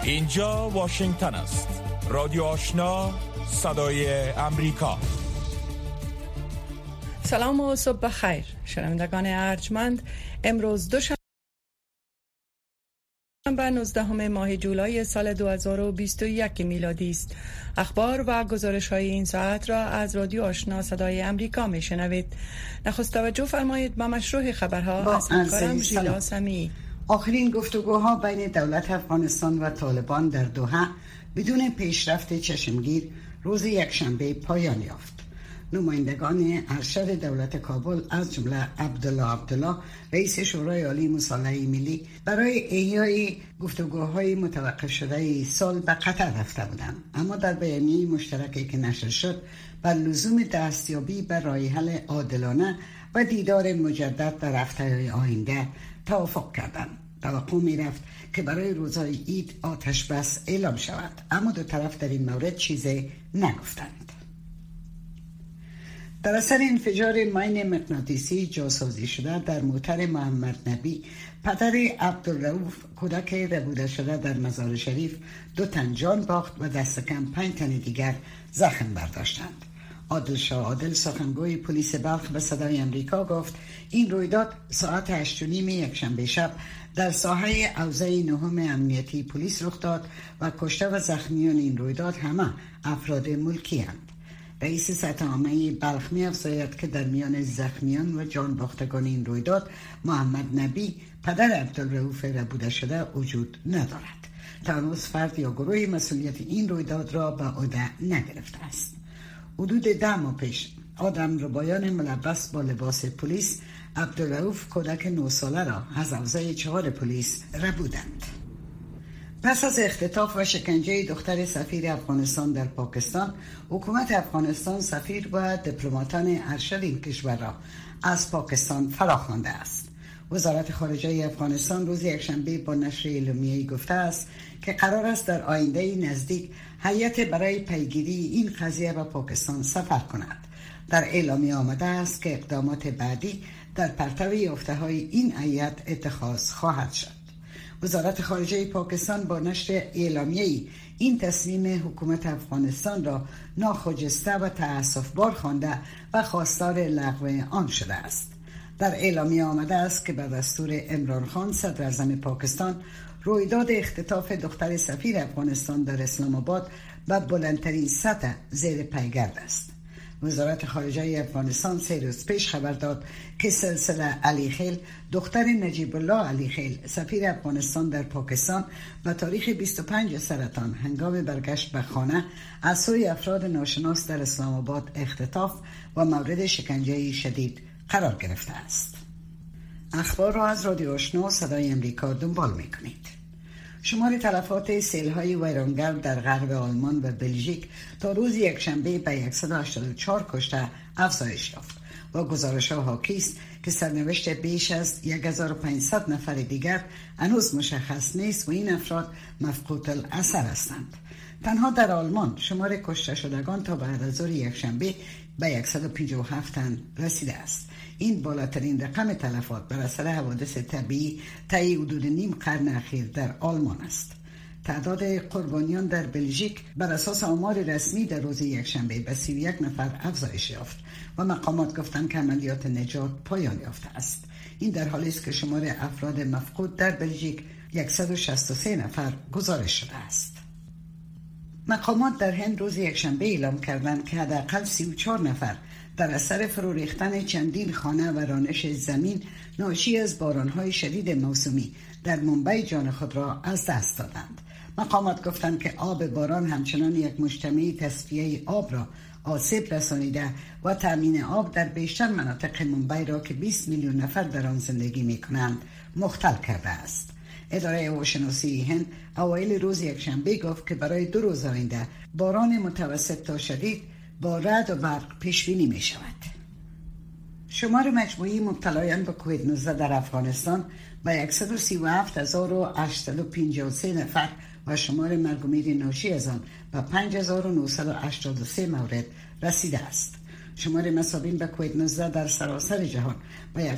اینجا واشنگتن است. رادیو آشنا، صدای امریکا. سلام و صبح بخیر شنوندگان ارجمند. امروز دوشنبه 19 ماه جولای سال 2021 میلادی است. اخبار و گزارش‌های این ساعت را از رادیو آشنا صدای امریکا میشنوید. نخست توجه فرمایید به مشروع خبرها از همکارم ژیلا سمی. آخرین گفتگوها بین دولت افغانستان و طالبان در دوحه بدون پیشرفت چشمگیر روز یکشنبه پایان یافت. نمایندگان ارشد دولت کابل از جمله عبدالله رئیس شورای عالی مصالحه ملی برای احیای گفتگوهای متوقف شده سال به قطر رفته بودند، اما در بیانیه مشترکی که نشر شد بر لزوم دستیابی به راه حل عادلانه و دیدار مجدد در هفته‌های آینده توافق کردند. توقع می رفت که برای روزهای عید آتش بس اعلام شود، اما دو طرف در این مورد چیزی نگفتند. در اثر انفجار ماین مغناطیسی جاسازی شده در موتر محمد نبی، پدر عبدالرؤوف کودک ربوده شده در مزار شریف 2 تن جان باخت و دست کم 5 تن دیگر زخم برداشتند. عادل شاه عادل سخنگوی پلیس بلخ به صدای امریکا گفت این رویداد ساعت 8:30 یکشنبه شب در ساحه حوزه 9 امنیتی پلیس رخ داد و کشته و زخمیان این رویداد همه افراد ملکی هستند. رئیس سطح عامه بلخ می‌افزاید که در میان زخمیان و جان باختگان این رویداد محمد نبی پدر عبدالرؤوف ربوده شده وجود ندارد. تا هنوز فرد یا گروهی مسئولیت این رویداد را به عهده نگرفته است. حدود 10 ماه پیش آدمربایان ملبس با لباس پلیس عبدالرؤوف کودک 9 ساله را از حوزه 4 پلیس ربودند. پس از اختطاف و شکنجه دختر سفیر افغانستان در پاکستان، حکومت افغانستان سفیر و دیپلماتان ارشد این کشور را از پاکستان فراخوانده است. وزارت خارجه افغانستان روز یکشنبه با نشر اعلامیه‌ای گفته است که قرار است در آینده نزدیک هیئت برای پیگیری این قضیه به پاکستان سفر کند. در اعلامیه آمده است که اقدامات بعدی در پرتو یافته‌های این هیئت اتخاذ خواهد شد. وزارت خارجه پاکستان با نشر اعلامیه‌ای این تصمیم حکومت افغانستان را ناخجسته و تأسف‌بار خوانده و خواستار لغو آن شده است. در اعلامیه آمده است که به دستور عمران خان صدر اعظم پاکستان رویداد اختطاف دختر سفیر افغانستان در اسلام آباد به بلندترین سطح زیر پیگرد است. وزارت خارجه افغانستان 3 روز پیش خبر داد که سلسله علی خیل دختر نجیب الله علی خیل سفیر افغانستان در پاکستان به تاریخ 25 سرطان هنگام برگشت به خانه از سوی افراد ناشناس در اسلام آباد اختطاف و مورد شکنجه شدید قرار گرفته است. اخبار را از رادیو آشنا صدای امریکا دنبال می‌کنید. شمار تلفات سیل‌های ویرانگر در غرب آلمان و بلژیک تا روز یکشنبه به 184 کشته افزایش یافت و گزارش‌ها حاکی است که سرنوشت بیش از 1500 نفر دیگر هنوز مشخص نیست و این افراد مفقود الاثر هستند. تنها در آلمان شمار کشته شدگان تا بعد از ظهر یکشنبه به 157 تن رسیده است. این بالاترین رقم تلفات بر اثر حوادث طبیعی طی حدود نیم قرن اخیر در آلمان است. تعداد قربانیان در بلژیک بر اساس آمار رسمی در روز یکشنبه به 31 نفر افزایش یافت و مقامات گفتند که عملیات نجات پایان یافته است. این در حالی است که شمار افراد مفقود در بلژیک 163 نفر گزارش شده است. مقامات در هند روز یکشنبه اعلام کردند که حداقل 34 نفر در اثر فرو ریختن چندین خانه و رانش زمین ناشی از بارانهای شدید موسمی در ممبئی جان خود را از دست دادند. مقامات گفتند که آب باران همچنان یک مجتمع تصفیه آب را آسیب رسانیده و تامین آب در بیشتر مناطق ممبئی را که 20 میلیون نفر در آن زندگی می‌کنند مختل کرده است. اداره هواشناسی هند اوایل روز یکشنبه گفت که برای 2 روز آینده باران متوسط تا شدید با رعد و برق پیش بینی می شود. شمار مجموعی مبتلایان به کووید 19 در افغانستان به 137,853 نفر و شمار مرگ و میر ناشی از آن به 5,983 مورد رسیده است. شمار مصابین به کووید 19 در سراسر جهان با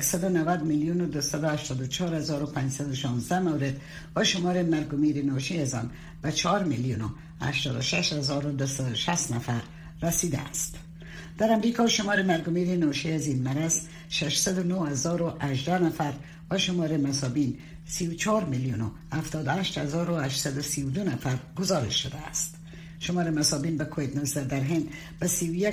190,284,516 مورد و شمار مرگ و میر ناشی از آن به 4,086,260 نفر رسیده است. در امریکا شمار مرگ و میر ناشی از این مرض 609,018 نفر و شمار مصابین 34,078,832 نفر گزارش شده است. شمار مصابین به کووید 19 در هند به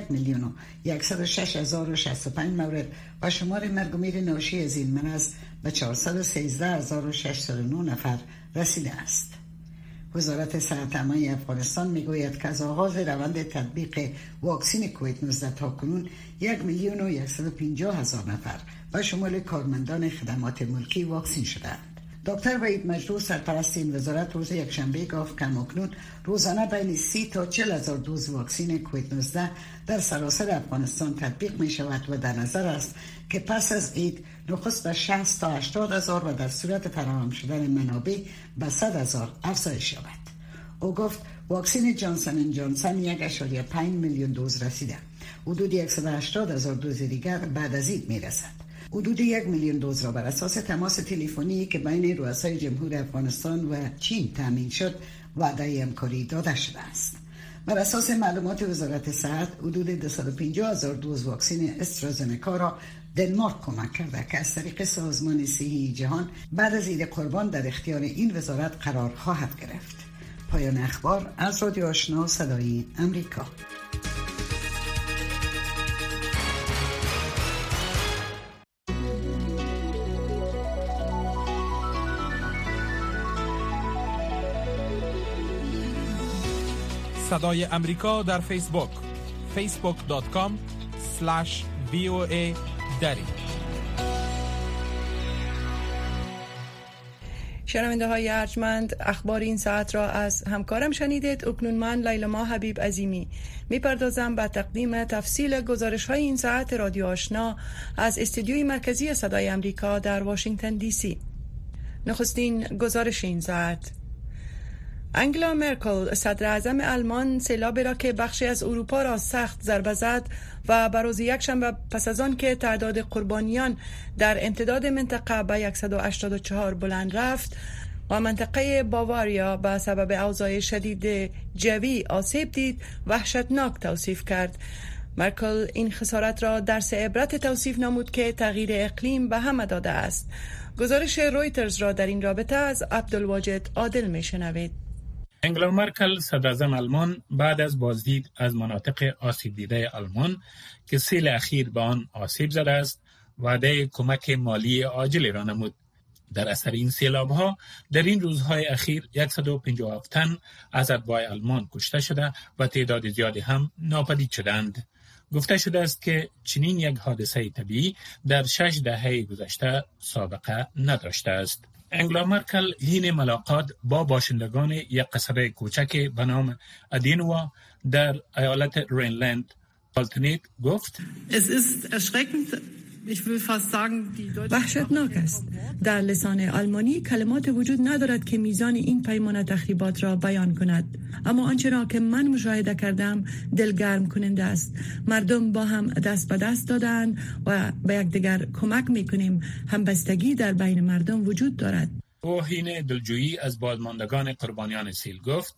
31,106,065 مورد و شمار مرگ و میر ناشی از این مرض به 413,609 نفر رسیده است. وزارت صحت عامه افغانستان میگوید که از آغاز روند تطبیق واکسن کووید 19 تا کنون 1,150,000 نفر و شمول کارمندان خدمات ملکی واکسن شدند. دکتر وحید مجروح سرپرست این وزارت روز یکشنبه گفت که اکنون روزانه بین 30 تا 40,000 دوز واکسن کووید 19 در سراسر افغانستان تطبیق می شود و در نظر است که پس از عید نخست به 60 تا 80,000 و در صورت فراهم شدن منابع به 100,000 افزایش یابد. او گفت واکسن جانسن اند جانسن 1.5 میلیون دوز رسیده. حدود 180,000 دوز دیگر بعد از عید می رسد. حدود 1 میلیون دوز را بر اساس تماس تلفنی که بین رؤسای جمهور افغانستان و چین تامین شد وعده همکاری داده شده است. بر اساس معلومات وزارت صحت حدود 250,000 دوز واکسن استرازنکا را دنمارک کمک کرده که از طریق سازمان صحی جهان بعد از عید قربان در اختیار این وزارت قرار خواهد گرفت. پایان اخبار از رادیو آشنا صدای امریکا. صدای امریکا در فیسبوک facebook.com/VOA دری. شنونده های ارجمند، اخبار این ساعت را از همکارم شنیدید. اکنون من لیلا حبیب عظیمی میپردازم به تقدیم تفصیل گزارش های این ساعت رادیو آشنا از استودیوی مرکزی صدای امریکا در واشنگتن دی سی. نخستین گزارش این ساعت: انگلا مرکل صدر اعظم آلمان سیلابی را که بخشی از اروپا را سخت ضربه زد و بروز یکشنبه پس از آن که تعداد قربانیان در امتداد منطقه به 184 بلند رفت و منطقه باواریا به سبب اوضاع شدید جوی آسیب دید وحشتناک توصیف کرد. مرکل این خسارت را درس عبرت توصیف نمود که تغییر اقلیم به همه داده است. گزارش رویترز را در این رابطه از عبدالواجد عادل میشنوید. انگلا مرکل صدراعظم آلمان بعد از بازدید از مناطق آسیب دیده آلمان که سیل اخیر به آن آسیب زده است وعده کمک مالی عاجل را نمود. در اثر این سیلاب‌ها در این روزهای اخیر 157 تن از اتباع آلمان کشته شده و تعداد زیادی هم ناپدید شدند. گفته شده است که چنین یک حادثه طبیعی در 6 دهه گذشته سابقه نداشته است. انگلا مرکل حین ملاقات با باشندگان یک قصبه کوچک به نام ادینوا در ایالت رینلند پالتنیت گفت: وحشتناک است. در لسان آلمانی کلمات وجود ندارد که میزان این پیمان تخریبات را بیان کند، اما آنچه را که من مشاهده کردم دلگرم کننده است. مردم با هم دست به دست دادند و به یکدیگر کمک میکنیم. همبستگی در بین مردم وجود دارد. او حین دلجویی از بازماندگان قربانیان سیل گفت: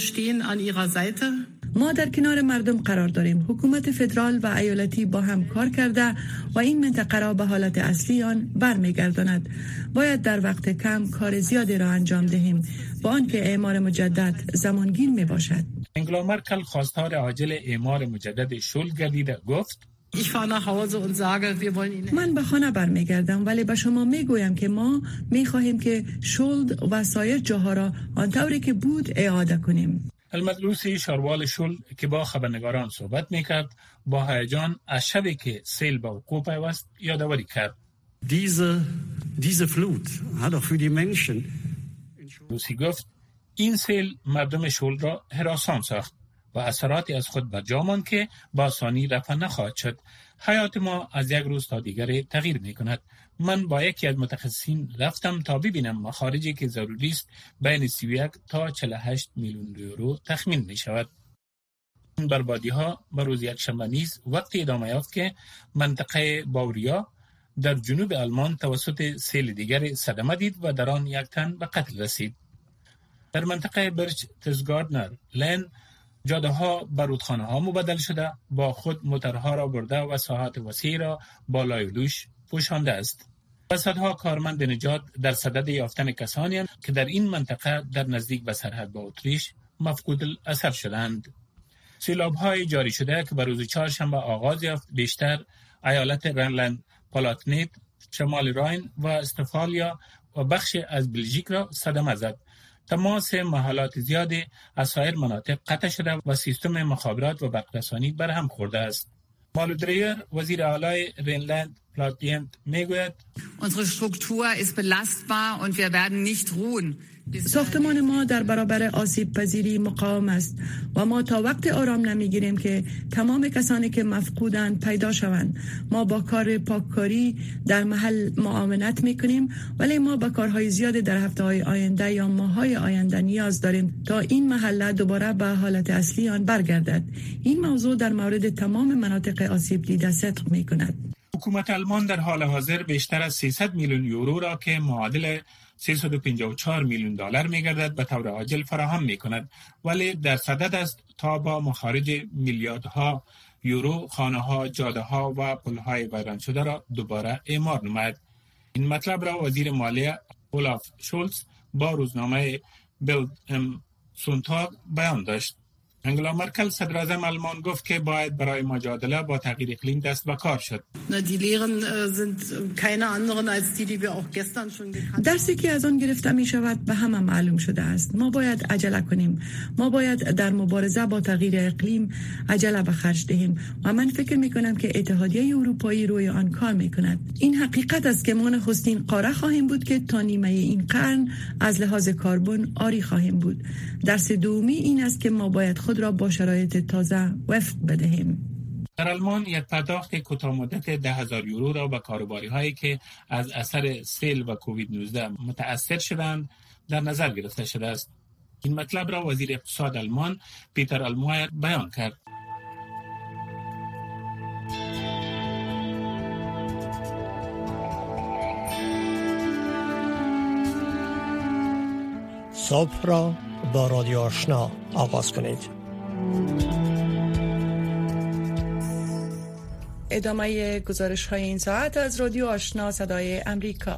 ما در کنار مردم قرار داریم. حکومت فدرال و ایالتی با هم کار کرده و این منطقه را به حالت اصلی آن برمیگرداند. باید در وقت کم کار زیادی را انجام دهیم با آنکه اعمار مجدد زمانگیر می باشد. انگلا مرکل خواستار عاجل اعمار مجدد شولد گردیده گفت: من به خانه برمیگردم ولی به شما میگویم که ما میخواهیم که شولد و سایر جاها را آنطوری که بود اعاده کنیم. المدلوسی شاروال شولد که با خبرنگاران صحبت میکرد با هیجان از شبی که سیل به وقوع پیوست یادآوری کرد. Diese Flut hat auch für die Menschen. لوسی گفت این سیل مردم شولد را هراسان ساخت و اثراتی از خود به جا ماند که با آسانی رفع نخواهد شد. حیات ما از یک روز تا دیگر تغییر میکند. من با یکی از متخصصین رفتم تا ببینم مخارجی که ضروری است بین 31 تا 48 میلیون یورو تخمین می شود. این بربادی‌ها به روز یکشنبه نیز وقتی ادامه یافت که منطقه باوریا در جنوب آلمان توسط سیل دیگر صدمه دید و در آن یک تن به قتل رسید. در منطقه برچ تزگاردنر لین جاده ها به رودخانه ها مبدل شده، با خود موترها را برده و ساحات وسیع را بالای دوش پوشانده است. و صدها کارمند نجات در صدد یافتن کسانی که در این منطقه در نزدیک به سرحد با اتریش مفقود الاثر شدند. سیلاب‌های جاری شده که به روز چهارشنبه آغاز یافت بیشتر ایالت رنلند پالاتینات، شمال راین و استفالیا و بخش از بلژیک را صدمه زد. تماس محلات زیادی از سایر مناطق قطع شده و سیستم مخابرات و برق‌رسانی برهم خورده است. مالودریر وزیر اعلی رینلند پالاتینات میگوید Unsere Struktur ist belastbar und wir werden nicht ruhen. ساختمان ما در برابر آسیب پذیری مقاوم است و ما تا وقت آرام نمیگیریم که تمام کسانی که مفقودند پیدا شوند. ما با کار پاککاری در محل معاونت میکنیم، ولی ما با کارهای زیاد در هفته‌های آینده یا ماه‌های آینده نیاز داریم تا این محله دوباره به حالت اصلی آن برگردد. این موضوع در مورد تمام مناطق آسیب دیده صدق میکند. حکومت آلمان در حال حاضر بیشتر از 300 میلیون یورو را که معادل 354 میلیون دلار می‌گردد به طور عاجل فراهم می‌کند، ولی در صدد است تا با مخارج میلیاردها یورو خانه‌ها، جاده‌ها و پل‌های ویران شده را دوباره اعمار نماید. این مطلب را وزیر مالیه اولاف شولز با روزنامه بیلد ام سونتاگ بیان داشت. انگلا مرکل صدر اعظم آلمان گفت که باید برای مجادله با تغییر اقلیم دست به کار شد. درسی که از آن گرفته می شود به همه معلوم شده است. ما باید عجله کنیم. ما باید در مبارزه با تغییر اقلیم عجله به خرج دهیم و من فکر می کنم که اتحادیه اروپایی روی آن کار می کند. این حقیقت است که ما نخستین قاره خواهیم بود که تا نیمه این قرن از لحاظ کربن آری خواهیم بود. درس دومی این است که ما باید خود را با شرایط تازه وفق بدهیم. در آلمان یک پرداخت کوتاه مدت 10,000 یورو را به کاروباری‌هایی که از اثر سیل و کووید 19 متأثر شدند در نظر گرفته شده است. این مطلب را وزیر اقتصاد آلمان پیتر آلمایر بیان کرد. صبح را با رادیو آشنا آغاز کنید. ادامه گزارش های این ساعت از رادیو آشنا صدای امریکا.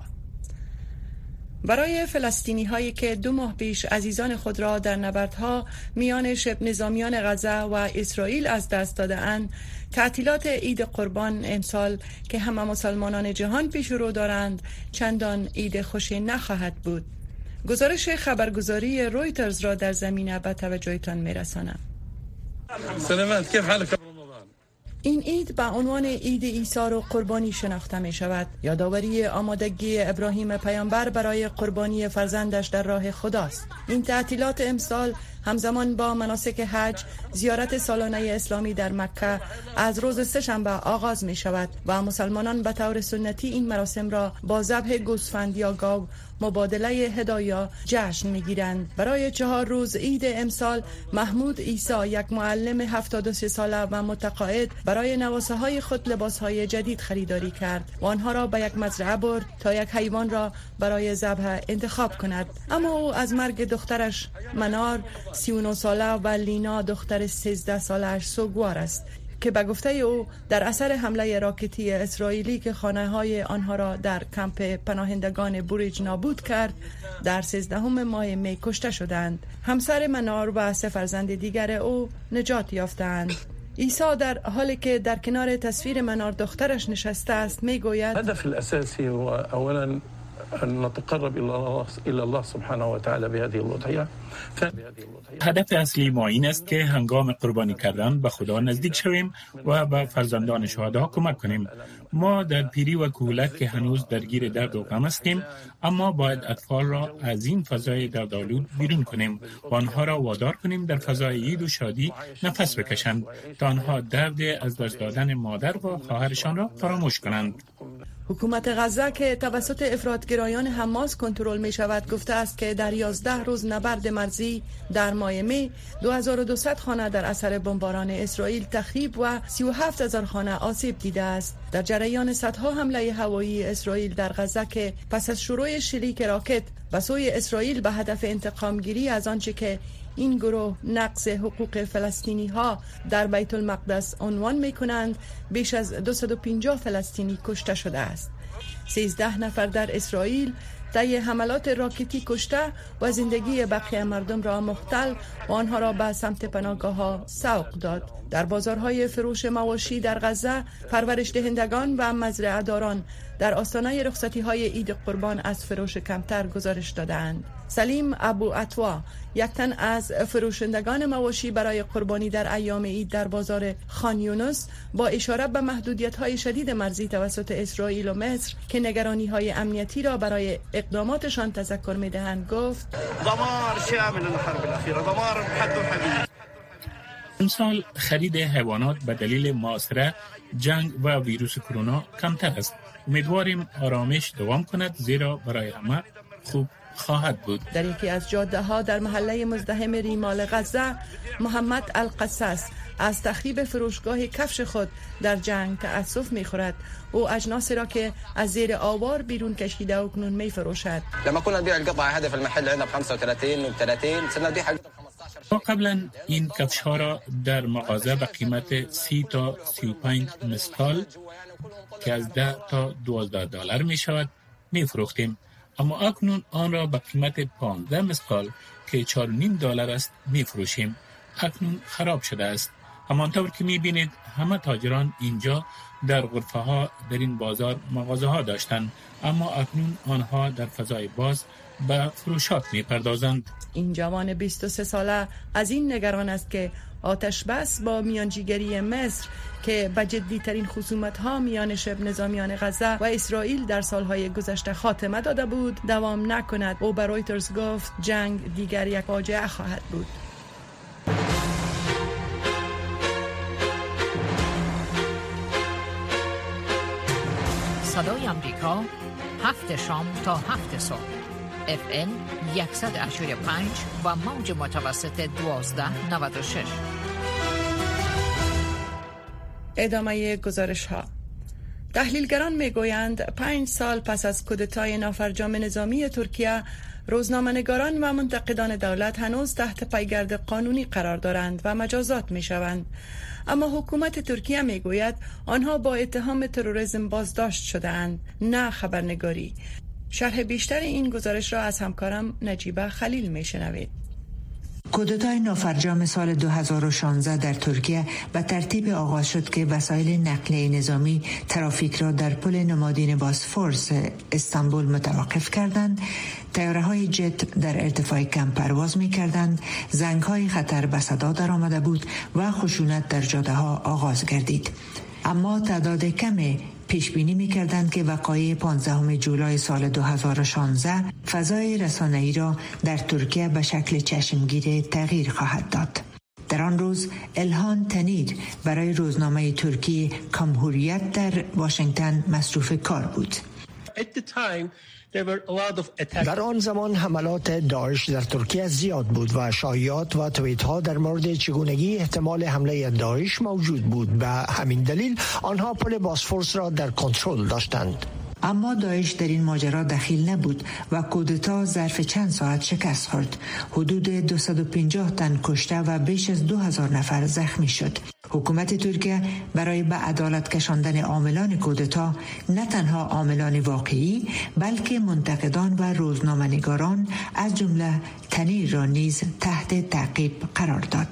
برای فلسطینی هایی که 2 ماه پیش عزیزان خود را در نبردها میان شبه نظامیان غزه و اسرائیل از دست داده اند، تعطیلات عید قربان امسال که همه مسلمانان جهان پیش رو دارند چندان عید خوشی نخواهد بود. گزارش خبرگزاری رویترز را در زمینه به توجهتان میرسانم. سلامت، کیف حالك؟ این عید به عنوان عید ایثار و قربانی شناخته می شود. یادآوری آمادگی ابراهیم پیامبر برای قربانی فرزندش در راه خداست. این تعطیلات امسال همزمان با مناسک حج، زیارت سالانه اسلامی در مکه از روز سه‌شنبه آغاز می شود و مسلمانان به طور سنتی این مراسم را با ذبح گوسفند یا گاو، مبادله هدایا جشن می‌گیرند. برای 4 روز عید امسال محمود عیسی، یک معلم 73 ساله و متقاعد، برای نواسه‌های خود لباس‌های جدید خریداری کرد و آنها را به یک مزرعه برد تا یک حیوان را برای ذبح انتخاب کند. اما او از مرگ دخترش منار 39 ساله و لینا دختر 13 ساله‌اش سوگوار است که به گفته او در اثر حمله راکتی اسرائیلی که خانه‌های آنها را در کمپ پناهندگان بوریج نابود کرد در 13 ماه می کشته شدند. همسر منار و 3 فرزند دیگر او نجات یافتند. عیسی در حالی که در کنار تصویر منار دخترش نشسته است میگوید هدف الأساسي هو اولا أن نتقرب إلى الله سبحانه وتعالى بهذه الأضحية. هدف اصلی ما این است که هنگام قربانی کردن به خدا نزدیک شویم و به فرزندان شهدا کمک کنیم. ما در پیری و کهولت که هنوز درگیر درد و غم هستیم، اما باید اطفال را از این فضای دردآلود بیرون کنیم و آنها را وادار کنیم در فضای عید و شادی نفس بکشند تا آنها درد از دست دادن مادر و خواهرشان را فراموش کنند. حکومت غزه که توسط افراد گرایان حماس کنترل می شود گفته است که در 11 روز نبرد مرزی در ماه می 2200 خانه در اثر بمباران اسرائیل تخریب و 37000 خانه آسیب دیده است. در جریان صدها حمله هوایی اسرائیل در غزه که پس از شروع شلیک راکت به سوی اسرائیل به هدف انتقام گیری از آنچه که این گروه نقض حقوق فلسطینی ها در بیت المقدس عنوان می کنند، بیش از 250 فلسطینی کشته شده است. 13 نفر در اسرائیل طی حملات راکتی کشته و زندگی بقیه مردم را مختل و آنها را به سمت پناهگاه‌ها سوق داد. در بازارهای فروش مواشی در غزه، پرورش دهندگان و مزرعه داران در آستانه رخصتی‌های عید قربان از فروش کمتر گزارش دادند. سلیم ابو عطوا، یک تن از فروشندگان مواشی برای قربانی در ایام عید در بازار خان یونس، با اشاره به محدودیت‌های شدید مرزی توسط اسرائیل و مصر که نگرانی‌های امنیتی را برای اقداماتشان تذکر می‌دهند گفت: دمار شامل الحرب الاخيره، دمار حد وحدود. امسال خرید حیوانات به دلیل محاصره، جنگ و ویروس کرونا کمتر است. امیدواریم آرامش دوام کند، زیرا برای همه خوب خواهد بود. در یکی از جاده ها در محله مزدحم ریمال غزه، محمد القصاص از تخریب فروشگاه کفش خود در جنگ تأسف می‌خورد. او اجناسی را که از زیر آوار بیرون کشیده و کنون می‌فروشد. لما كنا نبيع القطعه هذه في المحل عندنا ب 35 و 30 صرنا نبيعها ب 15. قبلا این کفش ها را در مغازه به قیمت 30 تا 35 مسکال که از 10 تا 12 دلار می شود می فروختیم، اما اکنون آن را به قیمت 15 مسکال که 4.5 دلار است می فروشیم. اکنون خراب شده است. همانطور که می بینید همه تاجران اینجا در غرفه ها در این بازار مغازه ها داشتند، اما اکنون آنها در فضای باز به فروشات می پردازند. این جوان 23 ساله از این نگران است که آتش بس با میانجیگری مصر که به جدی ترین خصومت ها میان شبه نظامیان غزه و اسرائیل در سالهای گذشته خاتمه داده بود دوام نکند. او به رویترز گفت جنگ دیگر یک فاجعه خواهد بود. صدای امریکا 7 شام تا 7 صبح FM 185 و موج متوسط 1296. ادامه گزارش ها. تحلیلگران میگویند 5 سال پس از کودتای نافرجام نظامی ترکیه، روزنامه‌نگاران و منتقدان دولت هنوز تحت پیگرد قانونی قرار دارند و مجازات میشوند. اما حکومت ترکیه میگوید آنها با اتهام تروریسم بازداشت شده‌اند، نه خبرنگاری. شرح بیشتر این گزارش را از همکارم نجیبه خلیل میشنوید. کودتای نافرجام سال 2016 در ترکیه به ترتیب آغاز شد که وسایل نقلیه نظامی ترافیک را در پل نمادین باسفورس استانبول متوقف کردند، طیاره‌های جت در ارتفاع کم پرواز می‌کردند، زنگ‌های خطر به صدا درآمده بود و خشونت در جاده‌ها آغاز گردید. اما تعداد کمی پیش بینی می‌کردند که وقایع 15 جولای سال 2016 فضای رسانه‌ای را در ترکیه به شکل چشمگیر تغییر خواهد داد. در آن روز الهان تنیر برای روزنامه ترکی کمهوریت در واشنگتن مصروف کار بود. در آن زمان حملات داعش در ترکیه زیاد بود و شایعات و توییت ها در مورد چگونگی احتمال حمله داعش موجود بود. به همین دلیل آنها پل باسفورس را در کنترل داشتند. اما داعش در این ماجرا دخیل نبود و کودتا ظرف چند ساعت شکست خورد. حدود 250 تن کشته و بیش از 2000 نفر زخمی شد. حکومت ترکیه برای به عدالت کشاندن عاملان کودتا نه تنها عاملان واقعی بلکه منتقدان و روزنامه‌نگاران از جمله تنیر را نیز تحت تعقیب قرار داد.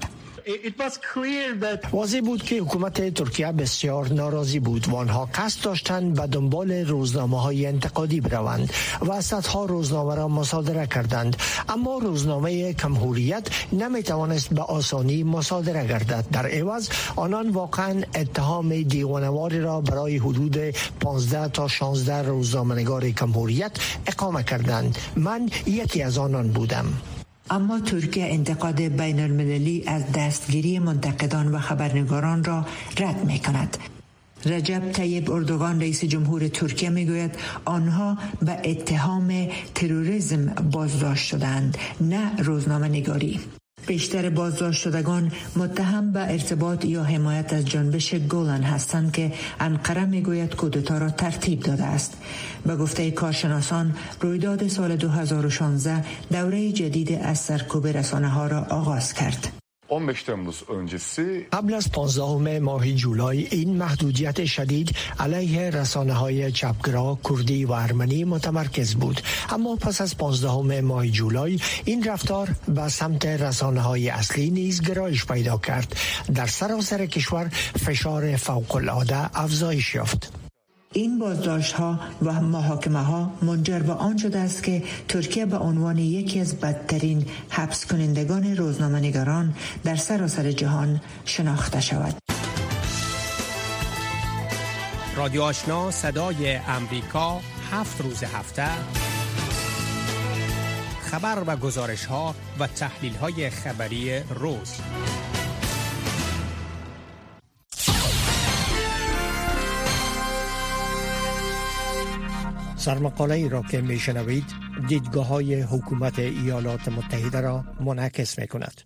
واضح بود که حکومت ترکیه بسیار ناراضی بود و آنها قصد داشتند به دنبال روزنامه‌های انتقادی بروند و صدها روزنامه را مصادره کردند، اما روزنامه کمهوریت نمیتوانست به آسانی مصادره گردد. در عوض آنان واقعا اتهام دیوانه‌واری را برای حدود 15 تا 16 روزنامه‌نگار کمهوریت اقامه کردند. من یکی از آنان بودم. اما ترکیه انتقاد بین المللی از دستگیری منتقدان و خبرنگاران را رد می کند. رجب طیب اردوغان رئیس جمهور ترکیه میگوید آنها به اتهام تروریسم بازداشت شدند، نه روزنامه نگاری. بیشتر بازداشت شدگان متهم به ارتباط یا حمایت از جنبش گولن هستند که انقره میگوید کودتا را ترتیب داده است. به گفته کارشناسان رویداد سال 2016 دوره جدید از سرکوب رسانه ها را آغاز کرد. قبل از 15 ماه جولای این محدودیت شدید علیه رسانه‌های چپگرا، کردی و ارمنی متمرکز بود، اما پس از 15 ماه جولای این رفتار به سمت رسانه‌های اصلی نیز گرایش پیدا کرد. در سراسر کشور فشار فوق‌العاده افزایش یافت. این بازداشت‌ها و محاکمه‌ها منجر به آن شده است که ترکیه به عنوان یکی از بدترین حبس کنندگان روزنامه‌نگاران در سراسر جهان شناخته شود. رادیو آشنا صدای امریکا 7 روز هفته خبر و گزارش‌ها و تحلیل‌های خبری روز. سرمقاله ای را که میشنوید دیدگاه های حکومت ایالات متحده را منعکس می کند.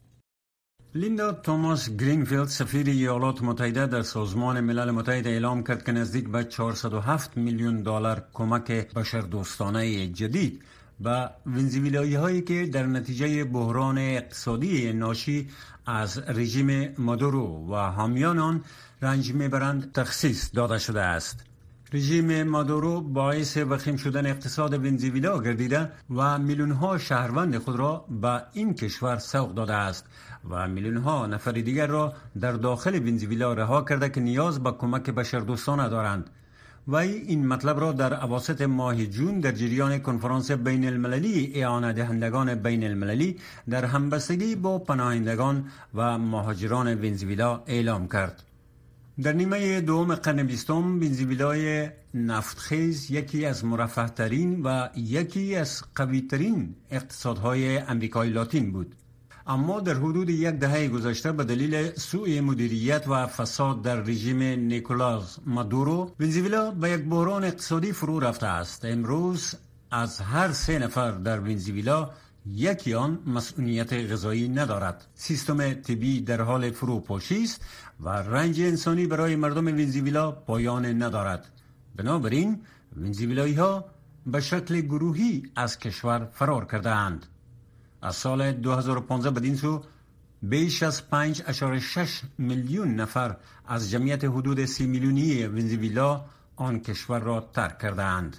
لیندا توماس گرینفیلد سفیر ایالات متحده در سازمان ملل متحد اعلام کرد که نزدیک به 407 میلیون دلار کمک بشردوستانه جدید به ونزوئلایی هایی که در نتیجه بحران اقتصادی ناشی از رژیم مادورو و حامیان آن رنج میبرند تخصیص داده شده است. رژیم مادورو باعث وخیم شدن اقتصاد ونزوئلا گردیده و میلیون‌ها شهروند خود را به این کشور سوق داده است و میلیون‌ها نفر دیگر را در داخل ونزوئلا رها کرده که نیاز به کمک بشردوستانه دارند. و این مطلب را در اواسط ماه جون در جریان کنفرانس بین المللی اعانه دهندگان بین المللی در همبستگی با پناهندگان و مهاجران ونزوئلا اعلام کرد. در نیمه دوم قرن 20 ونزوئلای نفتخیز یکی از مرفه ترین و یکی از قوی ترین اقتصادهای امریکای لاتین بود. اما در حدود یک دهه گذشته به دلیل سوء مدیریت و فساد در رژیم نیکولاس مادورو ونزوئلا به یک بحران اقتصادی فرو رفته است. امروز از هر 3 نفر در ونزوئلا یکی آن مسئولیت غذایی ندارد. سیستم طبی در حال فروپاشی است و رنج انسانی برای مردم ونزوئلا پایان ندارد. بنابراین ونزوئلایی ها به شکل گروهی از کشور فرار کرده اند. از سال 2015 بدین سو بیش از 5.6 میلیون نفر از جمعیت حدود 30 میلیونی ونزوئلا آن کشور را ترک کرده اند.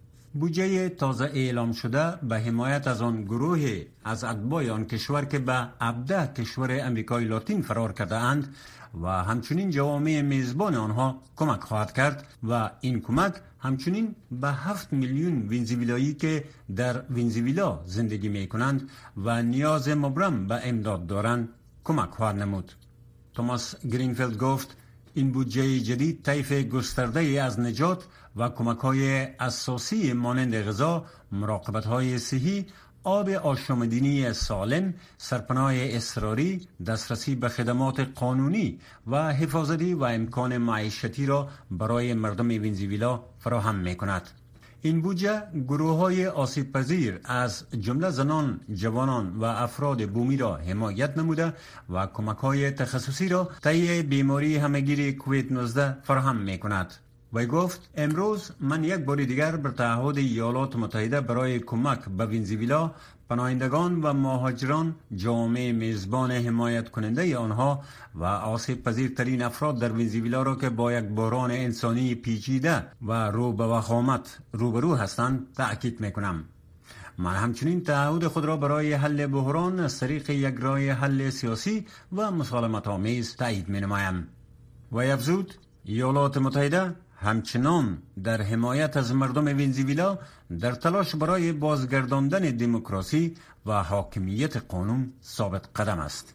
بودجه تازه اعلام شده به حمایت از آن گروه از اتباع آن کشور که به 17 کشور امریکای لاتین فرار کرده اند و همچنین جوامع میزبان آنها کمک خواهد کرد و این کمک همچنین به 7 میلیون ونزوئلایی که در ونزوئلا زندگی می کنند و نیاز مبرم به امداد دارند کمک خواهد نمود. توماس گرینفیلد گفت این بودجه جدید طیف گسترده از نجات و کمک‌های اساسی مانند غذا، مراقبت‌های صحی، آب آشامیدنی سالم، سرپناه اضطراری، دسترسی به خدمات قانونی و حفاظتی و امکان معیشتی را برای مردم ونزوئلا فراهم می‌کند. این بودجه گروه‌های آسیب‌پذیر از جمله زنان، جوانان و افراد بومی را حمایت نموده و کمک‌های تخصصی را طی بیماری همه‌گیر کووید 19 فراهم می‌کند. وی گفت امروز من یک بار دیگر بر تعهد ایالات متحده برای کمک به ونزوئلا، پناهندگان و مهاجران، جامعه میزبان حمایت کننده آنها و آسیب پذیرترین افراد در ونزوئلا را که با یک بحران انسانی پیچیده و رو به وخامت روبرو هستند تأکید میکنم. من همچنین تعهد خود را برای حل بحران از طریق یک راه حل سیاسی و مسالمت آمیز تایید مینمایم. وی افزود ایالات متحده همچنان در حمایت از مردم ونزوئلا در تلاش برای بازگرداندن دموکراسی و حاکمیت قانون ثابت قدم است.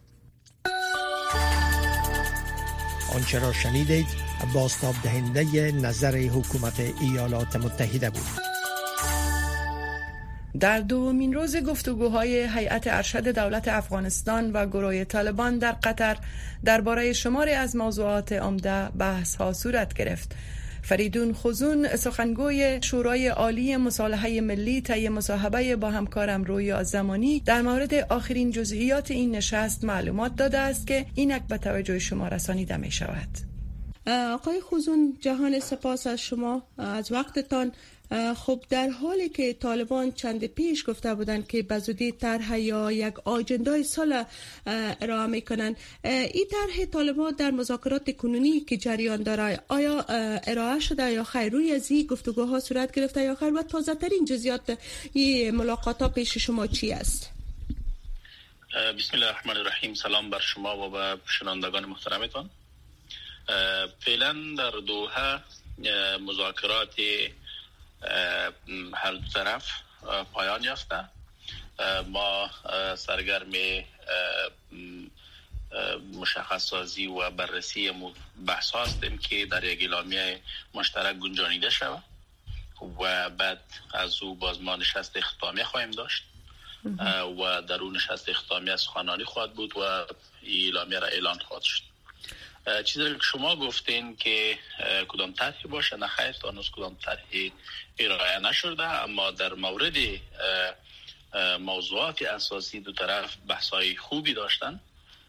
آنچه را شنیدید بازتاب دهنده نظر حکومت ایالات متحده بود. در دومین روز گفتگوهای هیئت ارشد دولت افغانستان و گروه طالبان در قطر درباره شماری از موضوعات عمده بحث ها صورت گرفت. فریدون خزون، سخنگوی شورای عالی مصالحه ملی طی مصاحبه با همکارم رویا زمانی در مورد آخرین جزئیات این نشست معلومات داده است که اینک به توجه شما رسانیده می شود. آقای خزون، جهان سپاس از شما، از وقتتان. خب در حالی که طالبان چند پیش گفته بودند که به زودی طرح یا یک آجندای سال ارائه میکنن، این طرح طالبان در مذاکرات کنونی که جریان داره آیا ارائه شده یا خیر؟ روی از این گفتگوها صورت گرفته یا خیر؟ و تازه ترین جزئیات این ملاقات ها پیش شما چی است؟ بسم الله الرحمن الرحیم. سلام بر شما و به شنوندگان محترمتان. فعلا در دوحه مذاکرات هر دو طرف پایان یافته. ما سرگرم مشخص سازی و بررسی بحث هستیم که در یک اعلامیه مشترک گنجانیده شود و بعد از او باز ما نشست اختتامیه خواهیم داشت و در اون نشست اختتامیه سخنرانی خواهد بود و اعلامیه را اعلان خواهد شد. چیزی که شما گفتین که کدام طرحی باشه، نه خیر، تا هنوز کدام طرحی ارائه نشده، اما در مورد موضوعات اساسی دو طرف بحث‌های خوبی داشتن،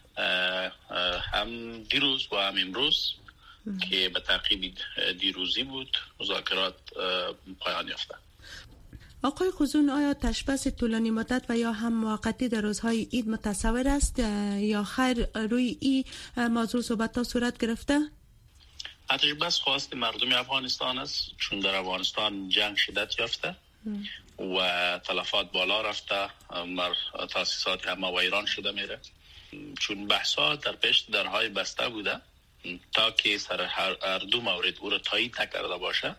هم دیروز و هم امروز که به تعقیب دیروزی بود مذاکرات پایان یافته. آقای خزون، آیا تشبث طولانی مدت و یا هم موقتی در روزهای عید متصور است یا خیر روی این موضوع صحبت ها صورت گرفته؟ تشبث خواست مردم افغانستان است، چون در افغانستان جنگ شدت یافته و تلفات بالا رفته، تاسیسات همه ویران شده میره. چون بحثا در پیش درهای بسته بوده تا که سر هر دو مورد او را تایید نکرده باشه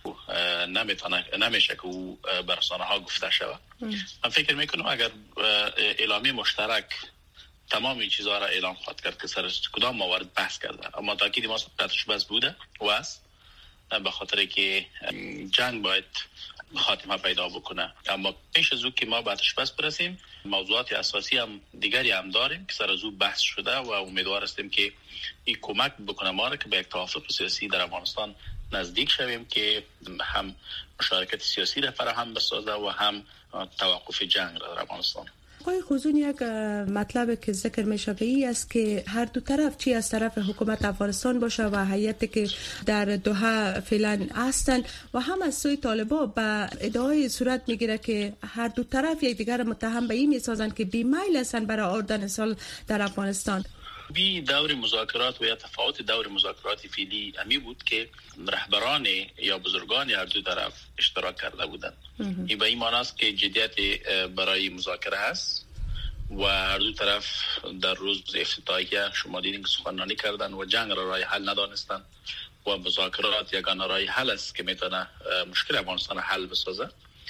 نمیشه که او بر رسانه ها گفته شود. من فکر میکنم اگر اعلامیه مشترک تمام این چیزها را اعلام خواهد کرد که سر کدام موارد بحث کرده، اما تاکید ما تشبث بوده و است به خاطر که جنگ باید خاتمه پیدا بکنه. اما پیش از او که ما به تشبث برسیم، موضوعات اساسی هم دیگری هم داریم که سر از او بحث شده و امیدوار هستیم که این کمک بکنه ما را که به یک توافق سیاسی در افغانستان نزدیک شویم که هم مشارکت سیاسی را فراهم بسازه و هم توقف جنگ را در افغانستان. آقای خزون، یک مطلب که ذکر می شود ای است که هر دو طرف، چی از طرف حکومت افغانستان باشه و هیئتی که در دوحه فعلا هستند و هم از سوی طالبان، به ادعای صورت میگیره که هر دو طرف یکدیگر متهم به این میسازند که بی‌میل هستند برای آوردن صلح در افغانستان. بی دور مذاکرات و یا تفاوت دور مذاکرات فعلی همی بود که رهبران یا بزرگان هر دو طرف اشتراک کرده بودند. این به این معنی است که جدیت برای مذاکره هست و هر دو طرف در روز افتتاحیه شما دیدین که سخنرانی کردند و جنگ را راه حل ندانستند و مذاکرات یگانه راه حل است که میتونه مشکل افغانستان حل بسازه.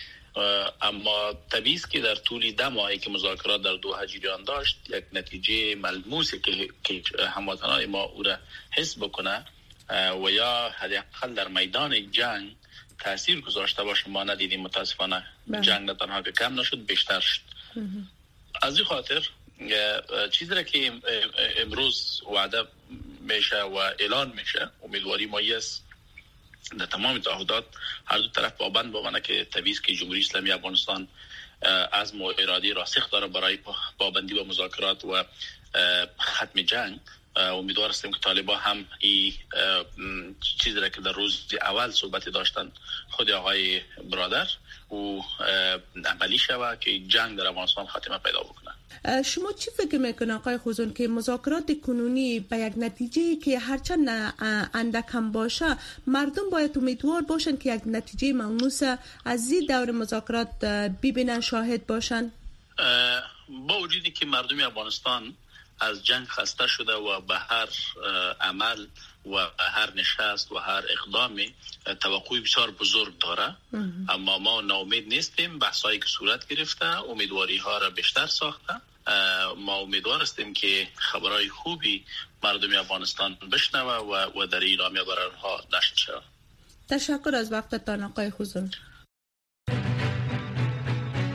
اما طبیعی است که در طول 10 ماهی که مذاکرات در دوحه جریان داشت یک نتیجه ملموسی که هموطنان ما او را حس بکنه و یا حداقل در میدان جنگ تاثیر گذاشته باشه ما ندیدیم. متاسفانه جنگ نه تنها که کم نشد، بیشتر شد. از این خاطر چیزی را که امروز وعده میشه و اعلان میشه، امیدواری ما است در تمام تعهدات هر دو طرف پابند بمانه که طبیعی است که جمهوری اسلامی افغانستان عزم و اراده راسخ داره برای پابندی و مذاکرات و ختم جنگ. امیدوار هستیم که طالبان هم این چیزی را که در روز اول صحبت داشتن خود آقای برادر و عملی شود که جنگ در افغانستان خاتمه پیدا بکنه. شما چی فکر میکنید آقای خزون که مذاکرات کنونی به یک نتیجه که هرچند اندک هم باشه، مردم باید امیدوار باشن که یک نتیجه ملموس از این دور مذاکرات ببینن، شاهد باشن؟ با وجودی که مردم افغانستان از جنگ خسته شده و به هر عمل و هر نشست و هر اقدامی توقع بسیار بزرگ داره، اما ما ناامید نیستیم. بحثایی که صورت گرفته امیدواری ها را بیشتر ساخته. ما امیدوار هستیم که خبرهای خوبی مردم افغانستان بشنوه و در اعلامیه برای آنها نشر شود. تشکر از وقتتان آقای خزون.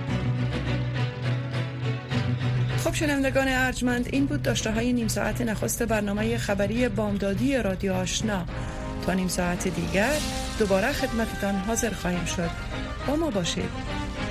خب شنوندگان ارجمند، این بود داشته های نیم ساعت نخست برنامه خبری بامدادی رادیو آشنا. تا نیم ساعت دیگر دوباره خدمتتان حاضر خواهیم شد. با ما باشید.